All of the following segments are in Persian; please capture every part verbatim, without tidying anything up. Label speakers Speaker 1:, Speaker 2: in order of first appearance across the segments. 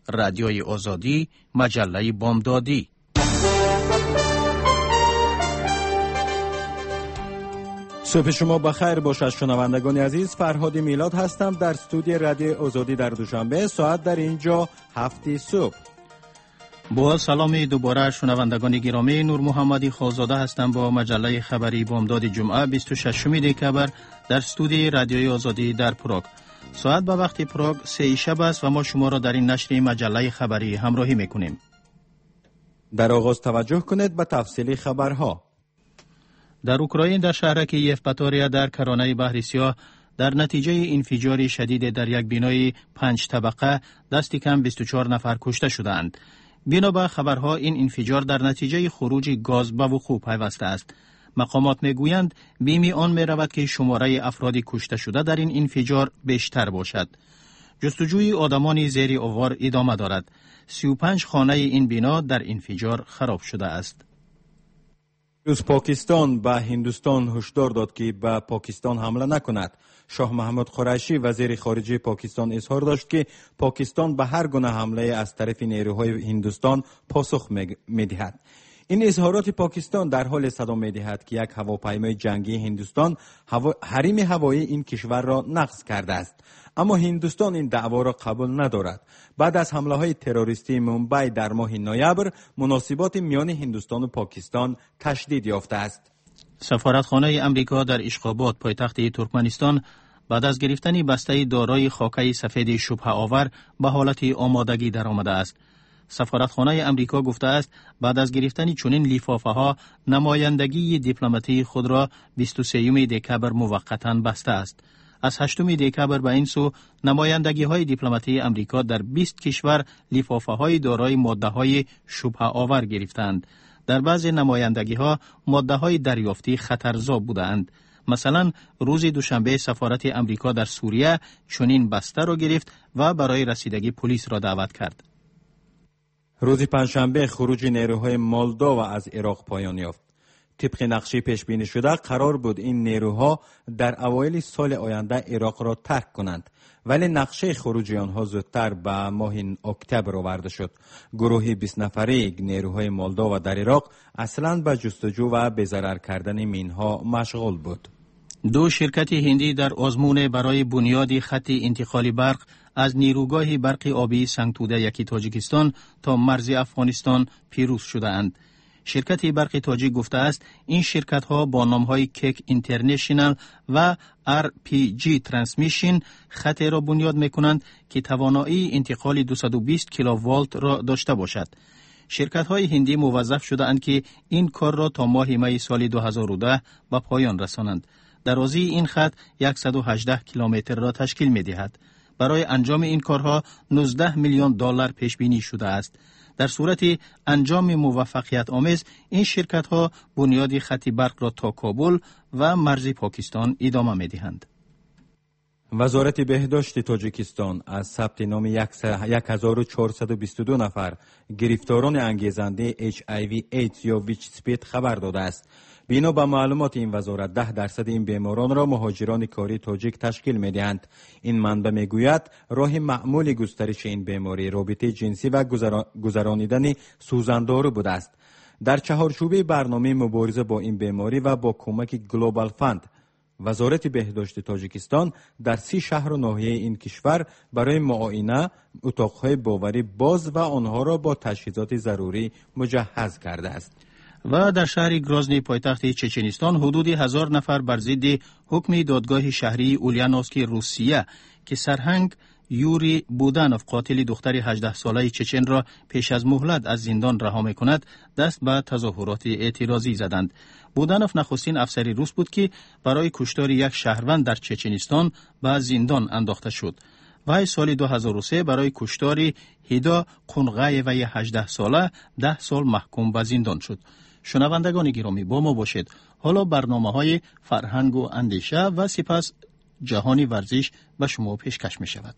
Speaker 1: رادیوی آزادی، مجله بامدادی.
Speaker 2: صبح شما بخیر باشد شنوندگان عزیز. فرهاد میلاد هستم در استودیو رادیو آزادی در دوشنبه. ساعت در اینجا هفت صبح.
Speaker 1: با سلام دوباره شنوندگان گرامی، نور محمدی خالزاده هستم با مجله خبری بامداد جمعه بیست و ششم دکبر در استودیو رادیوی آزادی در پراگ. ساعت به وقت پراگ سه شب است و ما شما را در این نشر مجله خبری همراهی میکنیم.
Speaker 2: در آغاز توجه کنید به تفصیلی خبرها.
Speaker 1: در اوکراین در شهرک یفپاتوریا در کرانه بحر سیاه در نتیجه انفجار شدید در یک بینای پنج طبقه دست کم بیست و چهار نفر کشته شدند. بنا به خبرها این انفجار در نتیجه خروج گاز به وقوع پیوسته است. مقامات میگویند بیمی آن می رود که شماره افراد کشته شده در این انفجار بیشتر باشد. جستجوی آدمان زیر آوار ادامه دارد. سی و پنج خانه این بنا در انفجار خراب شده است.
Speaker 2: روز پاکستان به هندوستان هشدار داد که به پاکستان حمله نکند. شاه محمود قریشی وزیر خارجه پاکستان اظهار داشت که پاکستان به هر گونه حمله از طرف نیروهای هندوستان پاسخ می‌دهد. این اظهارات پاکستان در حال صدا می‌دهد که یک هواپیمای جنگی هندوستان هوا... حریم هوایی این کشور را نقض کرده است. اما هندوستان این دعوا را قبول ندارد. بعد از حمله‌های تروریستی مومبای در ماه نوامبر، مناسبات میان هندوستان و پاکستان تشدید یافته است.
Speaker 1: سفارتخانه امریکا در اشخاباد پایتخت ترکمنستان بعد از گرفتن بسته دارای خاکه سفید شبهه آور به حالت آمادگی درآمده است. سفارتخانه امریکا گفته است بعد از گرفتن چنین لفافه ها نمایندگی دیپلماتی خود را بیست و سوم دکبر موقتا بسته است. از هشتم دکبر به این سو نمایندگی های دیپلماتی امریکا در بیست کشور لفافه های دارای ماده های شبهه آور گرفتند. در بعض نمایندگی ها ماده های دریافتی خطرزا بودند. مثلا روز دوشنبه سفارت امریکا در سوریه چنین بسته را گرفت و برای رسیدگی پلیس را دعوت کرد.
Speaker 2: روز پنجشنبه خروج نیروهای مولداوا از عراق پایان یافت. طبق نقشه پیش بینی شده قرار بود این نیروها در اوایل سال آینده عراق را ترک کنند، ولی نقشه خروج آنها زودتر به ماه اکتبر آورده شد. گروه بیست نفره نیروهای مولداوا در عراق اصلاً به جستجو و بی‌ضرر کردن مینها مشغول بود.
Speaker 1: دو شرکت هندی در آزمون برای بنیاد خط انتقال برق از نیروگاه برق آبی سنگتوده یکی تاجیکستان تا مرز افغانستان پیروز شده‌اند. شرکت برق تاجیک گفته است این شرکت ها با نام های کیک اینترنشنال و آر پی جی ترانسمیشن خط را بنیاد می کنند که توانایی انتقال دویست و بیست کیلووولت را داشته باشد. شرکت های هندی موظف شده اند که این کار را تا ماه می سال دو هزار و ده به پایان رسانند. درازی این خط صد و هجده کیلومتر را تشکیل می دهد. برای انجام این کارها نوزده میلیون دلار پیش بینی شده است. در صورت انجام موفقیت آمیز این شرکت ها بنیاد خط برق را تا کابل و مرز پاکستان ادامه می دهند.
Speaker 2: وزارت بهداشت تاجیکستان از ثبت نام یک هزار و چهارصد و بیست و دو نفر گرفتاران انگیزنده اچ آی وی ایدز یا ویچ سپید خبر داده است. بنا به معلومات این وزارت ده درصد این بیماران را مهاجران کاری تاجیک تشکیل می دهند. این منبع می گوید راه معمول گسترش این بیماری رابطه جنسی و گذرانیدن سوزاندارو بوده است. در چهارچوبه برنامه مبارزه با این بیماری و با کمک گلوبال فند، وزارت بهداشت تاجیکستان در سی شهر و ناحیه این کشور برای معاینه اتاقهای باوری باز و آنها را با تجهیزات ضروری مجهز کرده است.
Speaker 1: و در شهر گرازنی پایتخت چچنستان حدود هزار نفر بر ضد حکم دادگاه شهری اولیانوسک روسیه که سرهنگ یوری بودانوف قاتل دختر هجده ساله چچن را پیش از مهلت از زندان رها می‌کند دست به تظاهرات اعتراضی زدند. بودانوف نخستین افسر روس بود که برای کشتار یک شهروند در چچنستان به زندان انداخته شد. وی سال دو هزار و سه برای کشتار هیدا قنقای و هجده ساله ده سال محکوم به زندان شد. شنوندگان گرامی با ما باشید. حالا برنامه‌های فرهنگ و اندیشه و سپس جهانی ورزش به شما پیشکش می شود.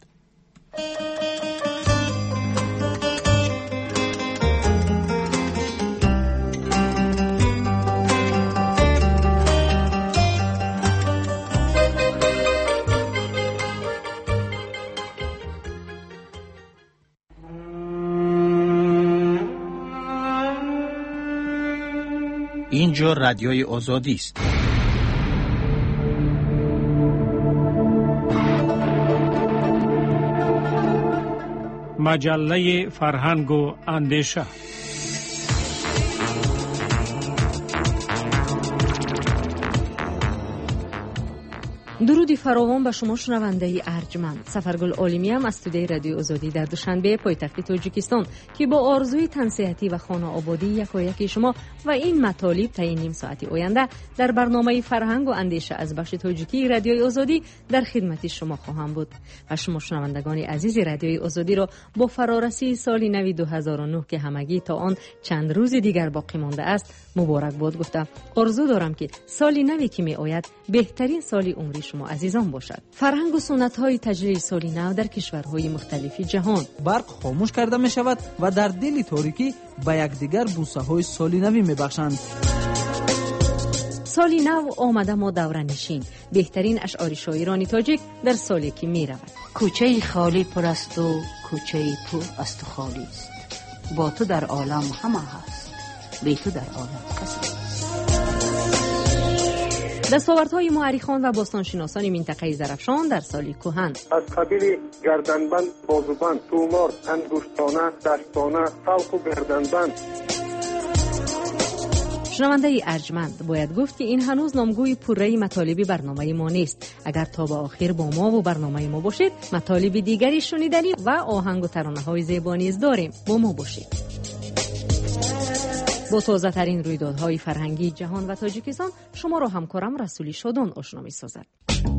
Speaker 1: اینجا رادیوی آزادی است.
Speaker 3: مجله فرهنگ و اندیشه.
Speaker 4: درودی فراوان به شما شنونده ارجمند. سفرگل عالمی هم از استودیوی رادیو آزادی در دوشنبه پایتخت تاجیکستان که با آرزوی تنصیحاتی و خانه آبادی یکایک شما و این مطالب تا نیم ساعت آینده در برنامه فرهنگ و اندیشه از بخش تاجیکی رادیوی آزادی در خدمت شما خواهم بود. و شما شنوندگان عزیز رادیوی آزادی را با فرارسی سال نو دو هزار و نه که همگی تا آن چند روز دیگر باقی مانده است مبارک باد گفتم. آرزو دارم که سال نوی که می آید بهترین سال عمری شما عزیزان باشد. فرهنگ و سنت های تجلیل سال نو در کشورهای مختلف جهان.
Speaker 5: برق خاموش کرده می شود و در دل تاریکی به یکدیگر بوسه های سال نوی می بخشند.
Speaker 4: سال نو آمده ما دوره نشین. بهترین اشعار شاعران تاجیک در سالی که می رود.
Speaker 6: کوچه خالی پر است و کوچه پر است و خالی است. با تو در عالم همه هست، بی تو در عالم کسی.
Speaker 4: دستاوردهای مورخان و باستانشناسان منطقه زرافشان در سال کهن
Speaker 7: از قبیل گردنبند، بازوبند، تومار، انگشتانه، دستانه، فلق و گردنبند.
Speaker 4: شنونده ارجمند، باید گفت که این هنوز نامگوی پوره مطالبی برنامه ما نیست. اگر تا به آخر با ما و برنامه ما باشید، مطالب دیگری شنیدنی و آهنگ و ترانه های زیبا نیز داریم. با ما باشید. با تازه ترین رویدادهای فرهنگی جهان و تاجیکستان شما را همکارم رسولی شادان آشنا می سازد.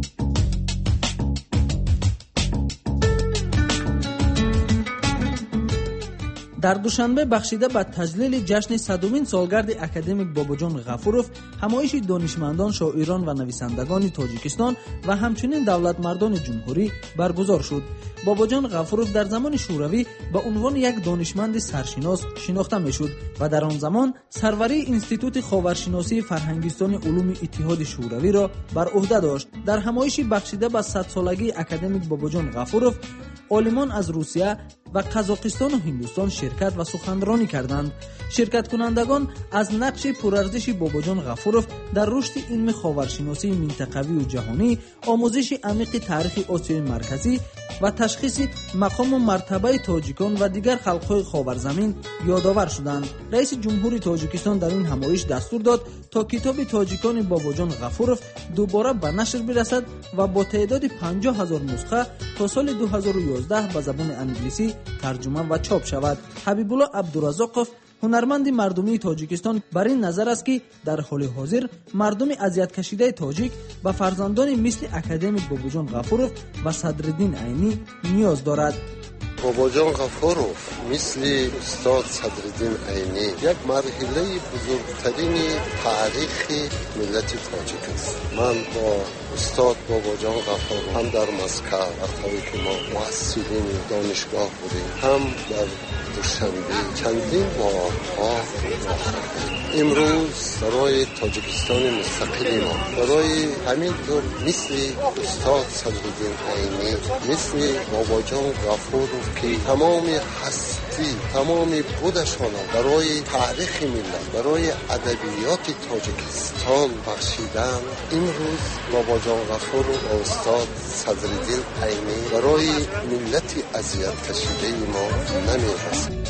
Speaker 5: در دوشنبه بخشیده به تجلیل جشن صدمین سالگرد اکادمیک باباجان غفوروف، همایش دانشمندان، شاعران و نویسندگان تاجیکستان و همچنین دولتمردان جمهوری برگزار شد. باباجان غفوروف در زمان شوروی به عنوان یک دانشمند سرشناس شناخته میشد و در آن زمان سروری انستیتوت خاورشناسی فرهنگستان علوم اتحاد شوروی را بر عهده داشت. در همایش بخشیده به صد سالگی اکادمیک باباجان غفوروف، عالمان از روسیه و قزاقستان و هندوستان شرکت و سخنرانی کردند. شرکت کنندگان از نقش پرارزش باباجان غفوروف در رشد علم خاورشناسی منطقوی و جهانی، آموزش عمیق تاریخ آسیای مرکزی و تشخیص مقام و مرتبه تاجیکان و دیگر خلق‌های خاورزمین یادآور شدند. رئیس جمهوری تاجیکستان در این همایش دستور داد تا کتاب تاجیکان باباجان غفوروف دوباره به نشر برسد و با تعداد پنجاه هزار نسخه تا سال دو هزار و یازده به زبان انگلیسی ترجمه و چاپ شود. حبیب الله عبدالرزاقوف، هنرمند مردمی تاجیکستان، بر این نظر است که در حال حاضر مردم اذیت کشیده تاجیک به فرزندان مثل اکادمیک باباجان غفوروف و صدرالدین عینی نیاز دارد.
Speaker 8: باباجان غفوروف مثل استاد صدرالدین عینی یک مرحله بزرگترین تاریخ ملت تاجیک است. من با استاد باباجان غفوروف هم در مسکو وقتی که ما مؤسسین دانشگاه بودیم، هم در دوشنبه چندین بارها امروز برای تاجیکستان مستقل ما، برای همین طور مثل استاد صدرالدین عینی، مثل باباجان غفوروف که تمام هستی، تمام بودشان برای تاریخ ملت، برای ادبیات تاجیکستان بخشیدن، امروز باباجان غفوروف و استاد صدرالدین عینی برای ملت اذیت کشیده ما نمی‌رسد.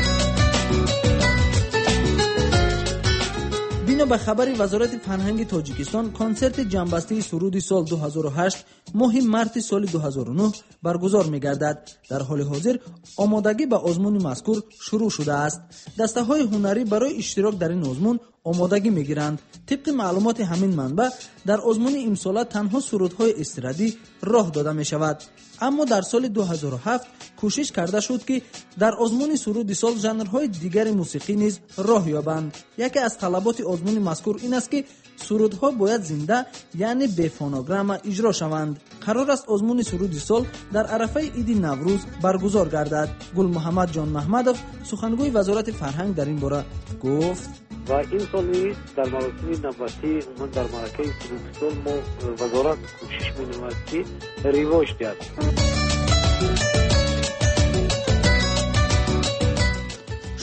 Speaker 5: بینا به خبر وزارت فرهنگ تاجیکستان، کنسرت جنبسته سرود سال دو هزار و هشت ماه مارس سال دو هزار و نه برگزار می‌گردد. در حال حاضر آمادگی به آزمون مذکور شروع شده است. دسته‌های هنری برای اشتراک در این آزمون آمادگی می‌گیرند. طبق معلومات همین منبع، در آزمون امسال تنها سرودهای استرادی راه داده می‌شود. اما در سال دو هزار و هفت کوشش کرده شد که در آزمون سرود سال ژانرهای دیگر موسیقی نیز راه یابند. یکی از طلبات آزمون مذکور این است که سرودها باید زنده، یعنی به فونوگرام اجرا شوند. قرار است آزمون سرود سال در عرفه عید نوروز برگزار گردد. گل محمد جان محمدов، سخنگوی وزارت فرهنگ، در این باره گفت:
Speaker 9: و این سال نیز در مراسم نوبتی من در مرکه سرود سال ما وزارت کوشش می‌نماید که رواج دهد.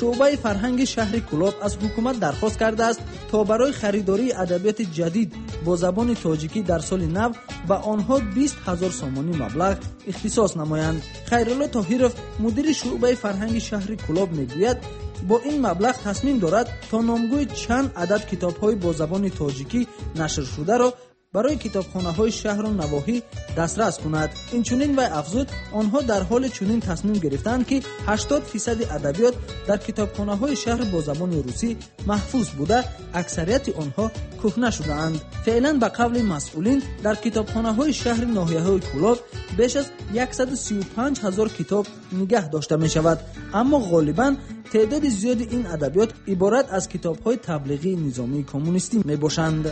Speaker 5: شعبه فرهنگ شهر کلاب از حکومت درخواست کرده است تا برای خریداری ادبیات جدید با زبان تاجیکی در سال نو به آنها بیست هزار سامانی مبلغ اختصاص نمایند. خیرالله طاهرов مدیر شعبه فرهنگ شهر کلاب میگوید با این مبلغ تصمیم دارد تا نامگوی چند عدد کتاب‌های با زبان تاجیکی نشر شده را برای کتابخانه‌های شهر و نواحی دسترس کند. این چنین و افزود آنها در حال چنین تصمیم گرفتند که هشتاد درصد ادبیات در کتابخانه‌های شهر با زبان روسی محفوظ بوده، اکثریت آنها کهنه شده‌اند. فعلا به قول مسئولین در کتابخانه‌های شهر ناحیه‌های کلاب بیش از صد و سی و پنج هزار کتاب نگه داشته می‌شود، اما غالباً تعداد زیادی این ادبیات عبارت از کتاب‌های تبلیغی نظامی کمونیستی میباشند.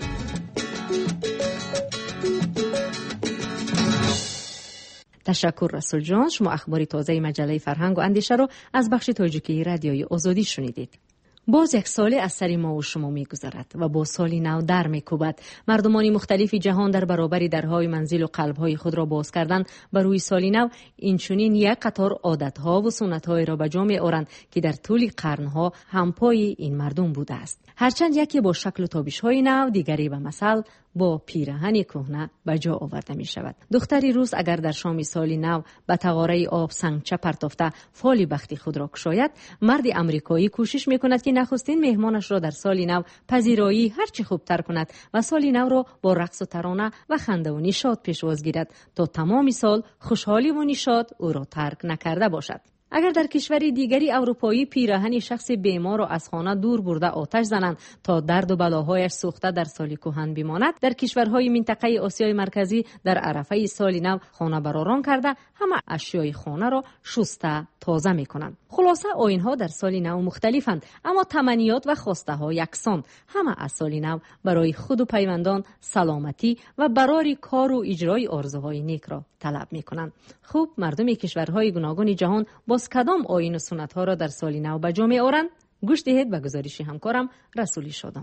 Speaker 4: تشکر رسول جان. شما اخباری تازه مجله فرهنگ و اندیشه رو از بخش تاجیکی رادیوی آزادی شنیدید. باز یک سالی از سری ما و شما می گذرد و با سالی نو در می کوبد. مردمان مختلفی جهان در برابر درهای منزل و قلبهای خود را باز کردن بر روی سالی نو این چنین یک قطار عادتها و سنتهای را به جا می آورند که در طول قرنها همپای این مردم بوده است. هرچند یکی با شکل و تابش‌های نو، دیگری به مثل با پیراهن کهنه به جا آورده می شود. دختری روز اگر در شام سالی نو به تقاره آب سنگچه پرتافته فال بختی خود را کشاید، مرد امریکایی کوشش می کند که نخستین مهمانش را در سالی نو پذیرایی هرچی خوبتر کند و سالی نو را با رقص و ترانه و خنده و نشاط پیشواز گیرد تا تمام سال خوشحالی و نشاط او را ترک نکرده باشد. اگر در کشوری دیگری اروپایی پیراهن شخص بیمار را از خانه دور برده آتش زنند تا درد و بلاهایش سوخته در سال کهن بماند، در کشورهای منطقه آسیای مرکزی در عرفه سال نو خانه براران کرده همه اشیای خانه را شسته تازه می کنند. خلاصه آیین‌ها در سال نو مختلفند، اما تمنیات و خواسته ها یکسان. همه از سال نو برای خود و پیوندان سلامتی و برای کار و اجرای آرزوهای نیک را طلب می کنند. خوب مردم کشورهای گوناگون جهان باز کدام آیین و سنت ها را در سال نو به جا می آورند؟ گوش دهید به گزارش همکارم رسولی شادان.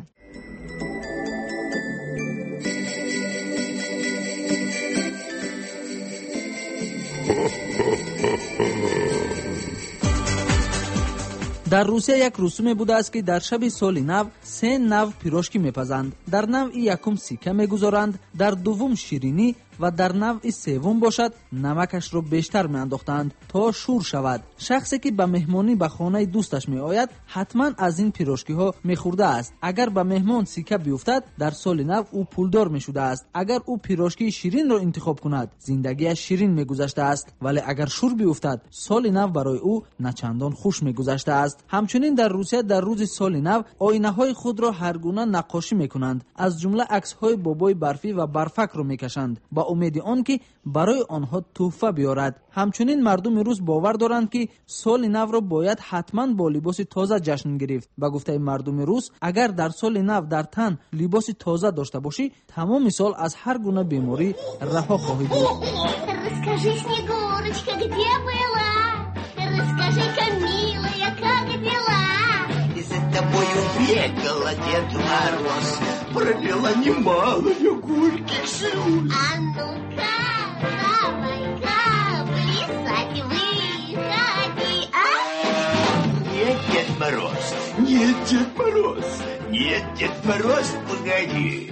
Speaker 5: در روسیه یک رسوم بوده است که در شب سال نو سه نو پیروشکی میپزند. در نوع یکم سیکه میگذارند، در دوم شیرینی و در نوع سوم باشد نمکش رو بیشتر میانداختند تا شور شود. شخصی که به مهمانی به خانه دوستش می آید حتما از این پیروشکی ها میخورده است. اگر به مهمان سیکه بیفتد در سال نو او پولدار میشده است. اگر او پیروشکی شیرین را انتخاب کند زندگیش شیرین میگذشته است، ولی اگر شور بیفتد سال نو برای او نه چندان خوش میگذشته است. همچنین در روسیه در روز سال نو آینه های خود را هر گونه نقاشی میکنند، از جمله عکس های بابای برفی و برفک را میکشند با امید آن که برای آنها تحفه بیارد. همچنین مردم روز باور دارند که سال نو را باید حتما با لباس تازه جشن گرفت. با گفته مردم روز اگر در سال نو در تن لباس تازه داشته باشی تمام سال از هر گونه بیماری رها خواهی بود.
Speaker 10: Расскажи, Снегурочка, где была? Расскажи, Камилая, как дела? И за тобою бегала Дед Мороз, провела немалую горьких слез. А ну-ка, давай-ка, плясать выходи, а? Нет, Дед Мороз, нет, Дед Мороз, нет, Дед Мороз, погоди.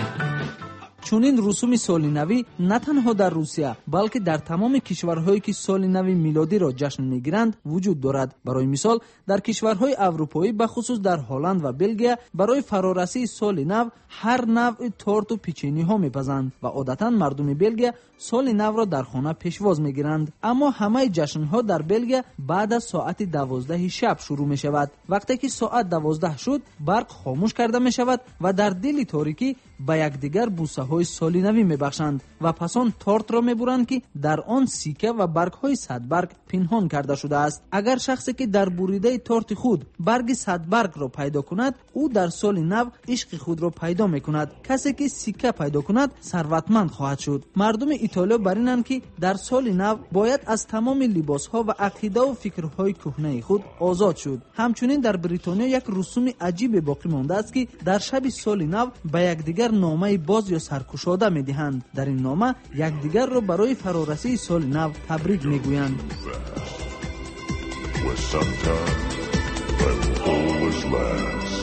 Speaker 5: چونین رسوم سال نوی نه تنها در روسیه بلکه در تمام کشورهایی که سال نو میلادی را جشن میگیرند وجود دارد. برای مثال در کشورهای اروپایی به خصوص در هلند و بلژیک برای فرارسی سال نو هر نوع تورت و پیچینی ها میپزند و عادتا مردم بلژیک سال نو را در خانه پیشواز میگیرند. اما همه جشن ها در بلژیک بعد از ساعت دوازده شب شروع می شود. وقتی که ساعت دوازده شد برق خاموش کرده می شود و در دل تاریکی به یکدیگر بوسه های سالی نوی میبخشند و پس آن تورت را میبرند که در آن سیکه و برگ های صد برگ پنهان کرده شده است. اگر شخصی که در بریده تورت خود برگ صد برگ را پیدا کند او در سال نو عشق خود را پیدا میکند. کسی که سیکه پیدا کند ثروتمند خواهد شد. مردم ایتالیا برینند که در سال نو باید از تمام لباس ها و عقیده و فکرهای کهنه خود آزاد شد. همچنین در بریتانیا یک رسوم عجیب باقی مانده است که در شب سال نو به یکدیگر نامه باز یا سرکشاده میدهند. در این نامه یکدیگر را برای فرارسی سال نو تبریک میگویند.
Speaker 11: that will always last.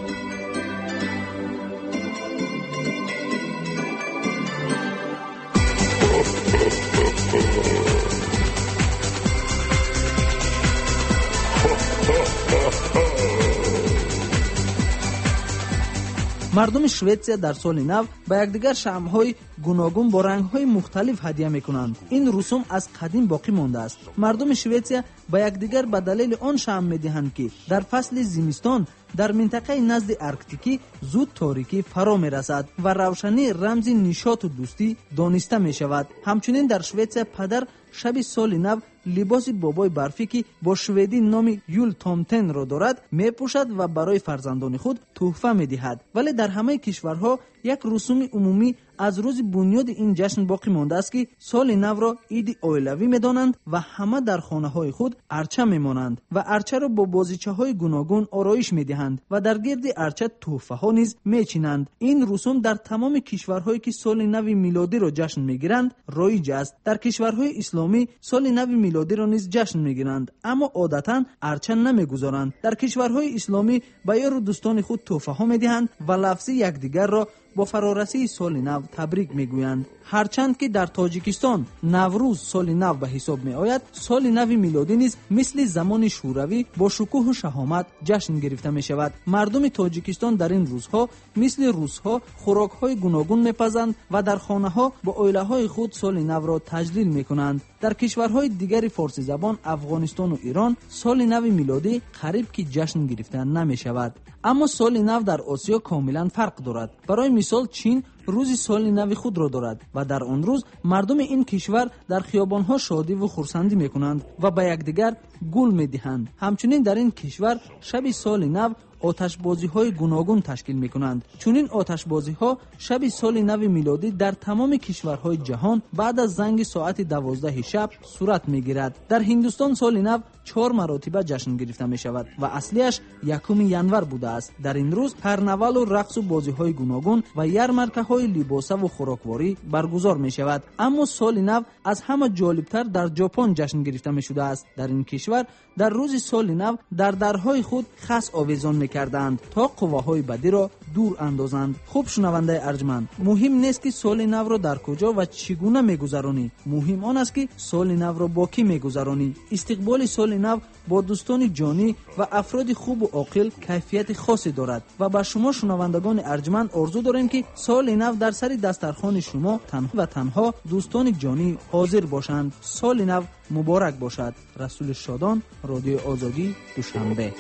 Speaker 5: مردم شویتسیا در سال نو با یکدیگر شمع‌های گوناگون با رنگ‌های مختلف هدیه می‌کنند. این رسوم از قدیم باقی مانده است. مردم شویتسیا با یکدیگر به دلیل آن شمع می‌دهند که در فصل زمستان در منطقه نزد ارکتیکی زود تاریکی فرا می‌رسد و روشنی رمز نشاط و دوستی دانسته می‌شود. همچنین در شویتسیا پدر شب سال نو لباس بابای برفی که با شویدی نام یول تامتن را دارد میپوشد و برای فرزندان خود تحفه میدهد. ولی در همه کشورها یک رسوم عمومی از روز بنیاد این جشن باقی مانده است که سال نو را عید اویلوی میدانند و همه در خانه های خود ارچه میمانند و ارچه را با بازیچه های گوناگون آرایش میدهند و در گرد ارچه تحفه ها نیز میچینند. این رسوم در تمام کشورهایی که سال نو میلادی را جشن میگیرند رایج است. در کشورهای اسلامی سال نو میلادی را نیز جشن میگیرند، اما عادتا ارچه نمیگذارند. در کشورهای اسلامی به یار و دوستان خود تحفه ها میدهند و لفظ یکدیگر را با فرارسی سال نو تبریک میگویند. هرچند که در تاجیکستان نوروز سال نو به حساب می آید، سال نو میلادی نیز مثل زمان شوروی با شکوه و شهامت جشن گرفته می شود. مردم تاجیکستان در این روزها مثل روسها خوراک های گوناگون میپزند و در خانه ها با عائله های خود سال نو را تجلیل می کنند. در کشورهای دیگر فارسی زبان افغانستان و ایران سال نو میلادی قریب که جشن گرفته نمی شود. اما سال نو در آسیا کاملا فرق دارد. برای مثال چین روز سال نو خود را دارد و در آن روز مردم این کشور در خیابان‌ها شادی و خرسندی می‌کنند و به یکدیگر گل می‌دهند. همچنین در این کشور شب سال نو آتشبازی‌های گوناگون تشکیل می‌کنند. چون این آتشبازی‌ها شب سال نو میلادی در تمام کشورهای جهان بعد از زنگ ساعت دوازده شب صورت می‌گیرد. در هندوستان سال نو چهار مراتبه جشن گرفته می‌شود و اصلیش یکم ینور بوده است. در این روز کارناوال و رقص و بازی‌های گوناگون و یارمارکه‌های لباسه و خوراکواری برگزار می‌شود. اما سال نو از همه جالبتر در ژاپن جشن گرفته می‌شده است. در این کشور در روز سال نو در درهای خود خس آویزان می‌کردند تا قواهای بدی را دور اندازند. خوب شنونده ارجمند، مهم نیست که سال نو را در کجا و چگونه می‌گذرانی، مهم آن است که سال نو را با کی می‌گذرانی. استقبال سال نو با دوستان جانی و افراد خوب و عاقل کیفیت خاصی دارد و با شما شنوندگان ارجمند آرزو داریم که سال نو در سر دسترخوان شما تنها و تنها دوستان جانی حاضر باشند. سال نو مبارک باشد. رسول شادان، رادیو آزادی، دوشنبه.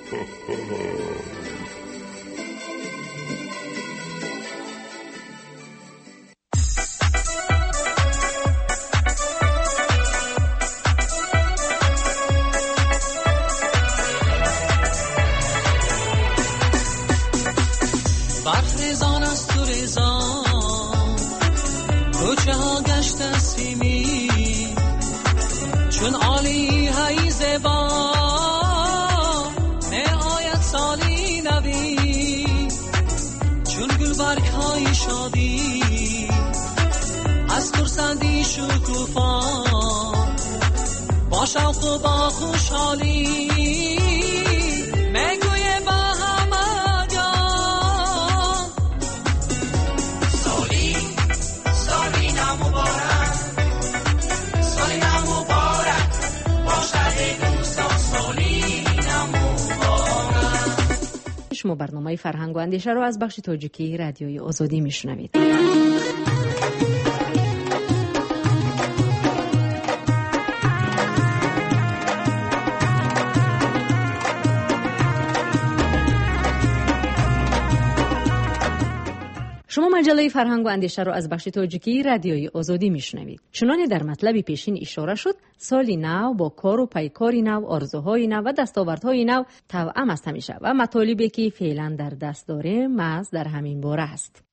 Speaker 12: برخیزان از تو ریزان کوچه ها گشت سیمی چون عالی های زبا می آید سالی نوی چون گلبرگ های شادی از خرسندی شکوفا با شوق و با خوشحالی
Speaker 4: شما برنامه فرهنگ و اندیشه رو از بخش تاجیکی رادیوی آزادی میشنوید. شما مجله فرهنگ و اندیشه رو از بخش تاجیکی رادیوی آزادی میشنوید. چنانه در مطلب پیشین اشاره شد، سال نو با کار و پیکاری نو، آرزوهای نو و دستاوردهای نو توأم است همیشه و مطالبی که فعلا در دست داریم محض در همین باره است.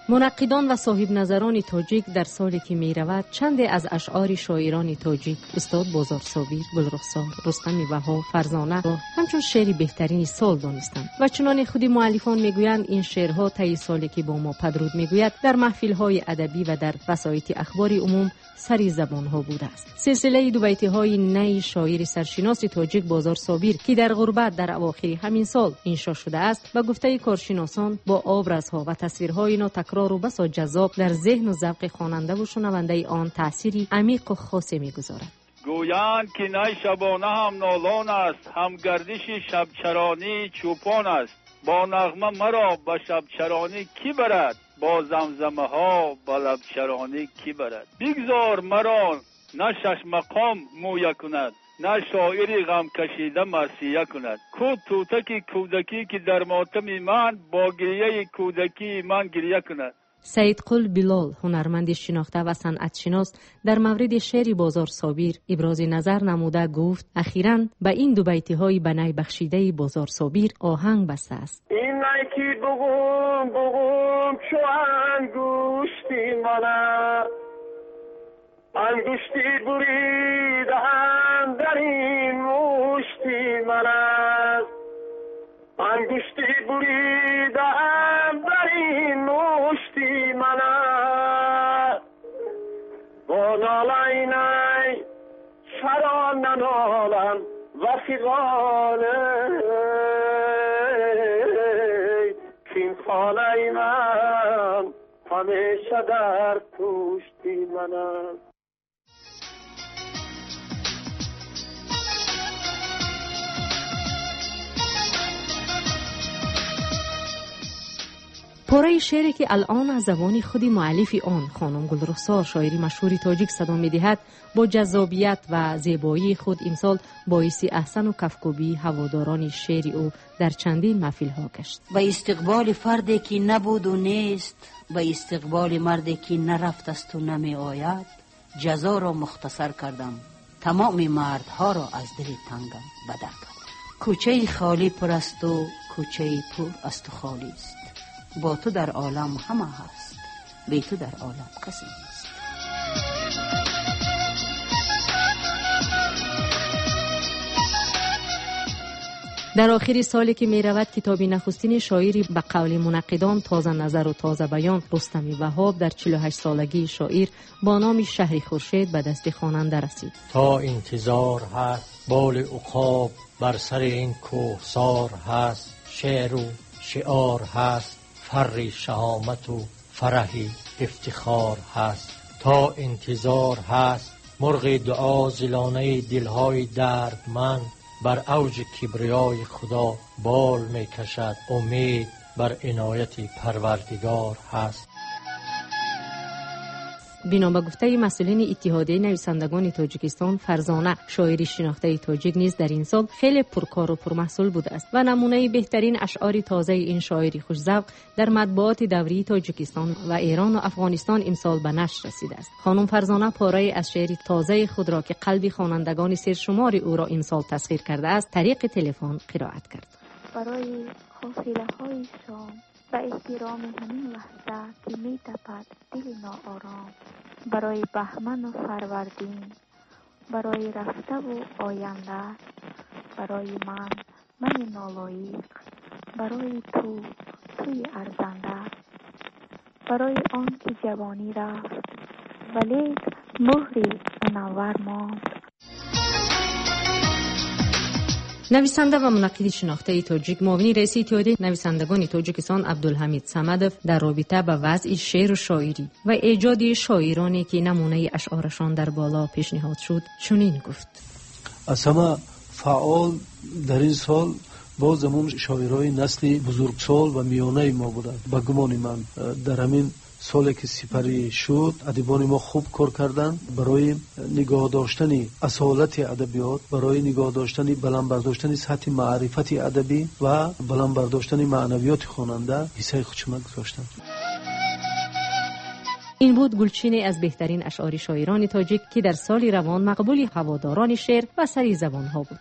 Speaker 4: منقدان و صاحب نظران تاجیک در سالی که می رود چند از اشعار شاعران تاجیک استاد بازار صابر، گلرخسار، رستم بها، فرزانه را همچون شعر بهترین سال دانستند و چنان خودی مؤلفان میگویند این شعرها طی سالی که با ما پدرود میگوید در محفل‌های ادبی و در وسایط اخبار عموم سری زبان‌ها بوده است. سلسله دو بیت‌های نی شاعر سرشناس تاجیک بازار صابر که در غربت در اواخر همین سال انشا شده است و گفته کارشناسان با آبرزها و تصویرهای ناتکرار و بسا جذاب در ذهن و ذوق خواننده و شنونده آن تأثیری عمیق و خاصی می‌گذارد.
Speaker 13: گویند که نی شبانه هم نالان است، هم گردش شبچرانی چوپان است. با نغمه مرا به شبچرانی کی برد، با زمزمه ها به لبچرانی کی برد. بگذار مرا نه شش مقام مویه کند، نه شاعری غم کشیده مرثیه کند. کو توتک کودکی که در ماتم من، با گریه کودکی من گریه کند.
Speaker 4: سید قل بلال، هنرمند شناخته و صنعت شناس، در مورد شعر بازار صابر ابراز نظر نموده گفت اخیراً به این دو بیتی های بنای بخشیده بازار صابر آهنگ بسته است.
Speaker 14: این نیکی بگم بگم چو انگشتی منه، انگشتی بریدم در این مشتی منه، انگشتی بریدم در این مشتی منه. با نالینی چرا ننالم و فیغانه، کین خانه من همیشه در پشتی منه.
Speaker 4: پاره شعری که الان از زبان خودی مؤلف آن خانم گلرخسار، شاعری مشهور تاجیک، صدا می‌دهد، با جذابیت و زیبایی خود امسال باعث احسن و کفگویی هواداران شعر او در چندین محفل‌ها گشت.
Speaker 6: به استقبال فردی که نبود و نیست، به استقبال مردی که نرفت است و نمی آید، جزا را مختصر کردم، تمام مردها را از دل تنگم بدر کردم. کوچه خالی پر است و کوچه پر است و خالی است. با تو در عالم همه هست، بی تو در عالم کسی نیست.
Speaker 4: در آخر سالی که می رود کتاب نخستین شاعری به قول منقدان تازه نظر و تازه بیان، رستم وهاب، در چهل و هشت سالگی شاعر با نام شهر خورشید به دست خواننده رسید.
Speaker 15: تا انتظار هست، بال عقاب بر سر این کوهسار هست، شعر و شعار هست، فر شهامت و فرحی افتخار هست. تا انتظار هست، مرغ دعا زلانه دلهای دردمند بر اوج کبریای خدا بال می کشد، امید بر عنایت پروردگار هست.
Speaker 4: بنا به گفته مسئولین اتحادیه نویسندگان تاجیکستان، فرزانه، شاعری شناخته تاجیک نیز در این سال خیلی پرکار و پرمحصول بوده است و نمونه بهترین اشعار تازه این شاعری خوش‌ذوق در مطبوعات دوری تاجیکستان و ایران و افغانستان امسال به نشر رسیده است. خانم فرزانه پاره از شعر تازه خود را که قلب خوانندگان سرشمار او را این سال تسخیر کرده است، طریق تلفن قرائت کرد.
Speaker 16: برای قافله‌های شام و احترام همین لحظه که می تپد دل ناآرام، برای بهمن و فروردین، برای رفته و آینده، برای من من نالایق، برای تو توی ارزنده، برای آن که جوانی رفت ولی مهری منور ماند.
Speaker 4: نویسنده و منقد شناخته تاجیک، معاون رئیس اتحادیه نویسندگان تاجیکستان عبدالحمید صمدوف در رابطه با وضع شعر و شاعری و ایجاد شاعرانی که نمونه اشعارشان در بالا پیشنهاد شد چنین گفت:
Speaker 17: از همه فعال در این سال باز همون شاعرای نسل بزرگسال و میانه ما بودند. به گمان من در همین سالی که سپری شد ادیبان ما خوب کار کردند برای نگاه داشتن اصالت ادبیات، برای نگاه داشتن بلند برداشتن سطح معرفت ادبی و بلند برداشتن معنویات خواننده حصه خودشون گذاشتند.
Speaker 4: این بود گلچینی از بهترین اشعار شاعران تاجیک که در سال روان مقبول هواداران شعر و سری زبانها بود.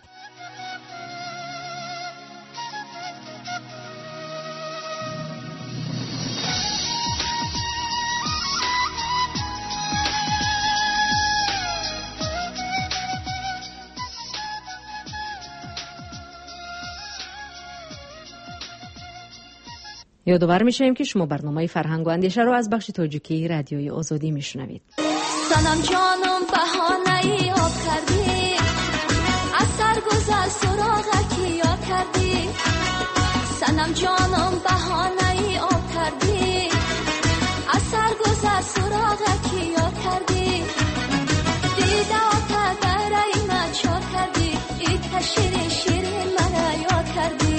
Speaker 4: یادآور می‌شیم که شما برنامه فرهنگ و اندیشه رو از بخش تاجیکی رادیوی آزادی میشنوید.
Speaker 12: سنم جانم بهانه‌ای آب کردی، از سرگذر سراغکی یاد کردی. سنم جانم بهانه‌ای آب کردی، از سرگذر سراغکی یاد کردی. دیده آتا درای من چاد کردی، ای شیرین شیرین مرا یاد کردی.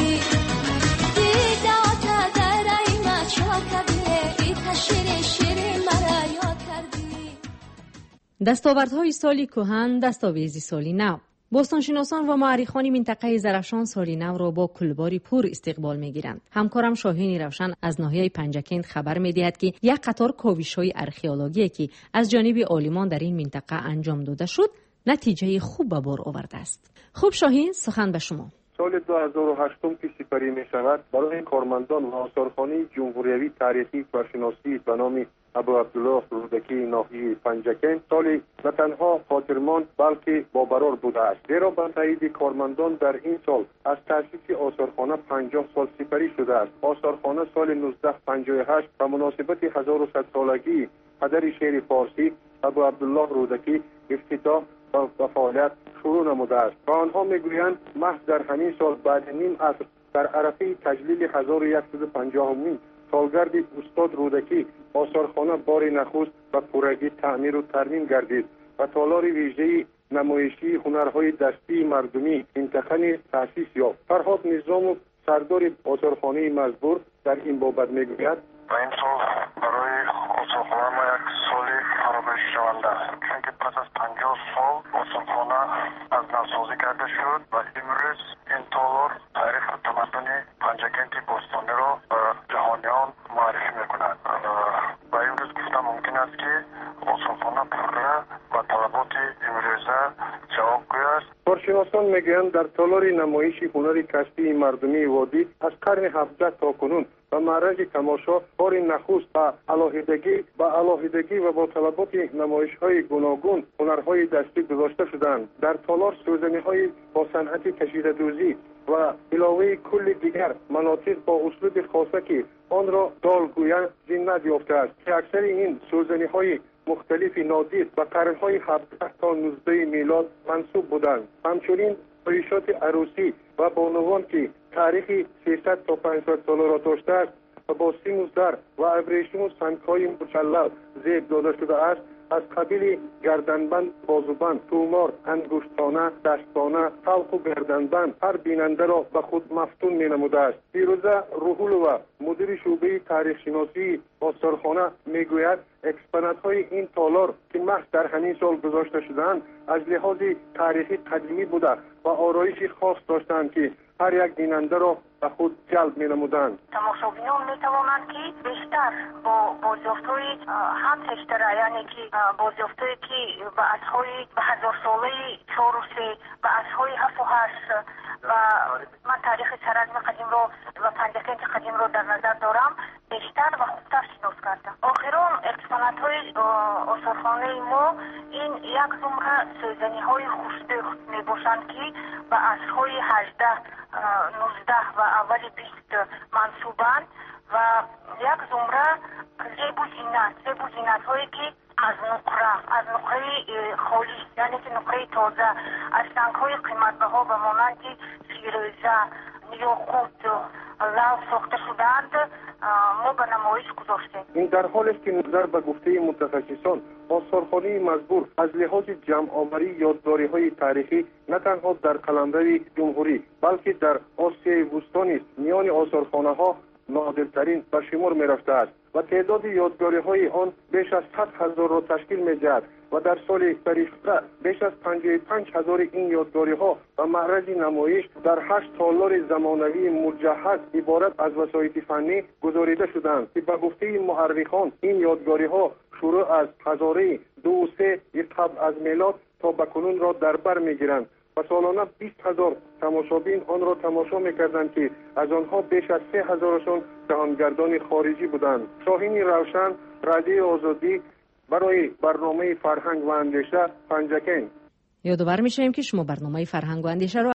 Speaker 12: دیده آتا درای من چاد کردی، ای شیرین شیرین مرا یاد کردی.
Speaker 4: دستاوردهای سالی کهن، دستاویزی سالی نو. باستانشناسان و مورخان منطقه زرافشان سالی نو را با کلباری پور استقبال می‌گیرند. همکارم شاهین روشن از ناحیه پنجکند خبر می‌دهد که یک قطار کاوش‌های ارخئولوژی که از جانب عالمان در این منطقه انجام داده شد، نتیجه خوب به بار آورده است. خوب شاهین، سخن به شما.
Speaker 7: سال دو هزار و هشت که سپری می شود، برای کارمندان و آثارخانه جمهوریوی تاریخی و شناسی به نام ابو عبدالله رودکی ناحیه پنجکند سالی نه تنها خاطرماند بلکه باقرار بوده است. زیرا به تایید کارمندان در این سال از تأسیس آثارخانه پنجاه سال سپری شده است. آثارخانه سال نوزده پنجاه و هشت به مناسبت هزار و صد سالگی پدر شعر فارسی ابو عبدالله رودکی افتتاح و فعالیت شروع نموده است. و آنها میگویند محض در همین سال بعد نیم عصر در عرفه تجلیل هزار و صد و پنجاهمین سالگرد استاد رودکی آثارخانه بار نخست و پورگی تعمیر و ترمیم گردید و تالار ویژه‌ای نمایشی هنرهای دستی مردمی منطقه تأسیس یافت. فرهاد نظام و سردار آثارخانه مزبور در این بابت میگوید:
Speaker 18: و این سال برای آثارخانه ما یک سال فراموش شونده است، چون که پس از پنجاه سال آثارخانه از نوسازی کرده شد و امروز این تالار تاریخ و تمدن پنجکند باستانی را جهانیان معرفی میکند و امروز گفتم ممکن است که آثارخانه پره و طلبات امروزه جوابگوی است.
Speaker 7: کارشناسان میگویند در تالار نمایش هنر کسبی مردمی وادی از قرن هفدهم تا کنون و معرض تماشا بار نخست و علاهیدگی و علاهیدگی و با طلبات نمایش‌های گوناگون هنرهای دستی گذاشته شدند. در تالار سوزنی‌های با صنعت کشیده‌دوزی و علاوه کل دیگر مناطق با اسلوب خاصه که آن را دالگویان زینت یافته است که اکثر این سوزنی‌های مختلف نادر و قرن‌های هفده تا نوزده میلاد منسوب بودند. همچنین ریشات عروسی و بانوان که تاریخی سیصد تا پانصد سال را داشته است و با سیم و زر و ابریشم و سنگ‌های مجلل زیب داده شده است، از قبیل گردنبند، بازوبند، تومار، انگشتانه، دستانه، حلق و گردنبند هر بیننده را به خود مفتون می‌نموده است. فیروزه روحولووا مدیر شعبه تاریخ شناسی آثارخانه میگوید اکسپونات‌های این تالار که محض در همین سال گذاشته شدند از لحاظ تاریخی قدیمی بوده و آرایش خاص داشتند که هر یک بیننده را به خود جلب می‌نمودند.
Speaker 19: تماشاگران می‌توانند که بیشتر با بازیافت‌های هم پیشتر، یعنی که بازیافت‌هایی که به اس‌های به هزار ساله چهار و سه و اس‌های هفت و هشت و من تاریخ سرزم قدیم رو و پنجکند قدیم رو در نظر دارم بیشتر و خوبتر شناس کردم. آخران اکسپونات‌های آثارخانه ما این یک زمره سوزنی‌های خوش‌دخت می‌باشند که به اس‌های هجده نوزده و اول بیست منصوبند و یک زمره زیب و زینت زیب و زینت هایی که از نقره از نقره خالی، یعنی که نقره تازه از سنگ های قیمت بها به مانند فیروزه، یاقوت، لعل ساخته شدند ما به نمایش گذاشتیم.
Speaker 7: این در حالی است که نظر به گفته متخصصان آثارخانه مزبور از لحاظ جمع آوری یادگاری های تاریخی نه تنها در قلمرو جمهوری بلکه در آسیای وسطا نیز میان آثارخانه ها نادرترین به شمار می رفته است و تعداد یادگاری های آن بیش از صد هزار را تشکیل می دهد و در سال گذشته بیش از پنجاه و پنج هزار این یادگاری ها و معرض نمایش در هشت تالار زمانوی مجهز عبارت از وسایط فنی گذاریده شدند که به گفته مورخان این یادگاری ها شروع از هزاره دو و سه قبل از میلاد تا به کنون را در بر میگیرند و سالانه بیست هزار تماشابین آن را تماشا میکردند که از آنها بیش از سه هزارشان جهانگردان خارجی بودند. شاهین روشن، رادیو آزادی، برای برنامه فرهنگ و اندیشه، پنجکند.
Speaker 4: یادآور میشیم که شما برنامه فرهنگ و اندیشه را